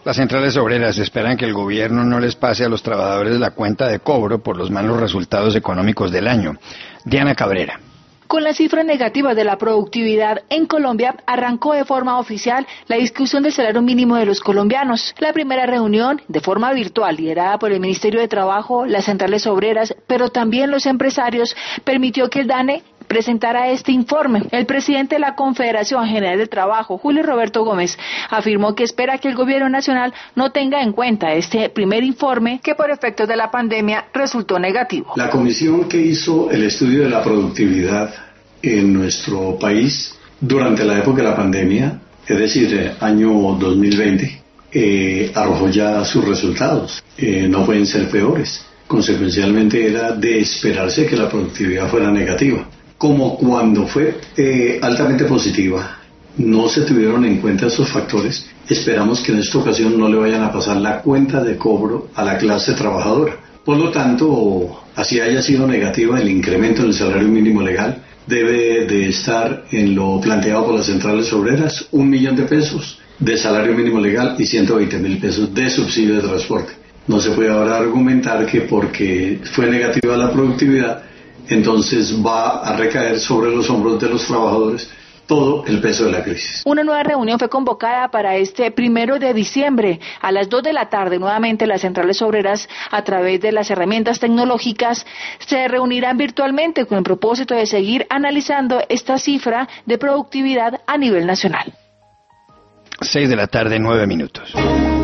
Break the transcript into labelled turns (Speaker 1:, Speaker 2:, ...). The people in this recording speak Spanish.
Speaker 1: Las centrales obreras esperan que el gobierno no les pase a los trabajadores la cuenta de cobro por los malos resultados económicos del año. Diana Cabrera.
Speaker 2: Con las cifras negativas de la productividad en Colombia, arrancó de forma oficial la discusión del salario mínimo de los colombianos. La primera reunión, de forma virtual, liderada por el Ministerio de Trabajo, las centrales obreras, pero también los empresarios, permitió que el DANE presentara este informe. El presidente de la Confederación General del Trabajo, Julio Roberto Gómez, afirmó que espera que el gobierno nacional no tenga en cuenta este primer informe que por efectos de la pandemia resultó negativo.
Speaker 3: La comisión que hizo el estudio de la productividad en nuestro país durante la época de la pandemia, es decir, año 2020, arrojó ya sus resultados. No pueden ser peores. Consecuencialmente era de esperarse que la productividad fuera negativa. Como cuando fue altamente positiva, no se tuvieron en cuenta esos factores, esperamos que en esta ocasión no le vayan a pasar la cuenta de cobro a la clase trabajadora. Por lo tanto, así haya sido negativa el incremento en el salario mínimo legal, debe de estar en lo planteado por las centrales obreras, 1 millón de pesos de salario mínimo legal y 120.000 pesos de subsidio de transporte. No se puede ahora argumentar que porque fue negativa la productividad, entonces va a recaer sobre los hombros de los trabajadores todo el peso de la crisis.
Speaker 2: Una nueva reunión fue convocada para este 1 de diciembre a las 2 de la tarde. Nuevamente las centrales obreras, a través de las herramientas tecnológicas, se reunirán virtualmente con el propósito de seguir analizando esta cifra de productividad a nivel nacional.
Speaker 1: 6 de la tarde, 9 minutos.